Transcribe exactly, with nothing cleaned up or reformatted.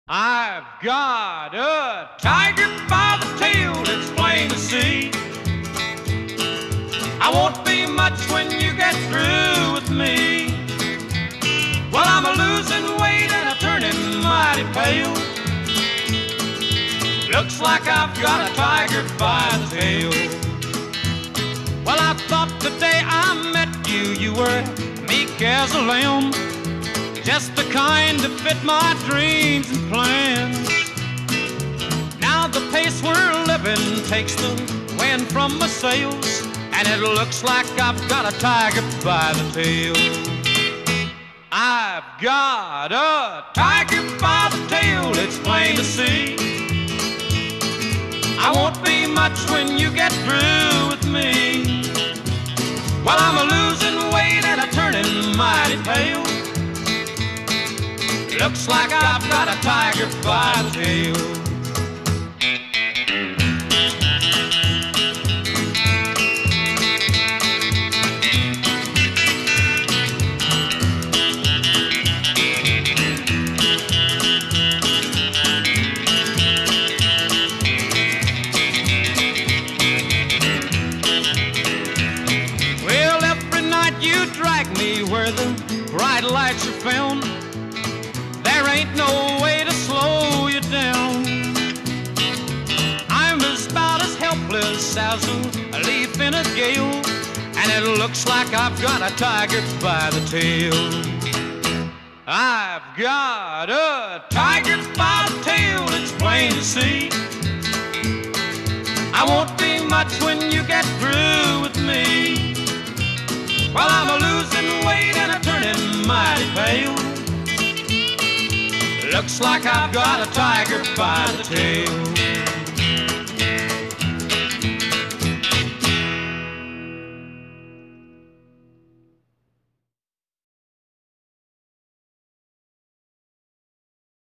I've got a tiger by the tail, it's plain to see. I won't be much when you get through with me. Well, I'm a losing weight and I'm turning mighty pale. Looks like I've got a tiger by the tail. Well, I thought the day I met you, you were meek as a lamb, just the kind to fit my dreams and plans. Now the pace we're living takes the wind from my sails, and it looks like I've got a tiger by the tail. I've got a tiger by the tail, it's plain to see. I won't be much when you get through with me. Well, I'm a losing weight and I'm turning mighty pale. Looks like I've got a tiger by the tail. Well, every night you drag me where the bright lights are found. There ain't no way to slow you down. I'm about as helpless as a leaf in a gale, and it looks like I've got a tiger by the tail. I've got a tiger by the tail, it's plain to see. I won't be much when you get through with me. Well, I'm a losing weight and I'm turning mighty pale. Looks like I've got a tiger by the tail.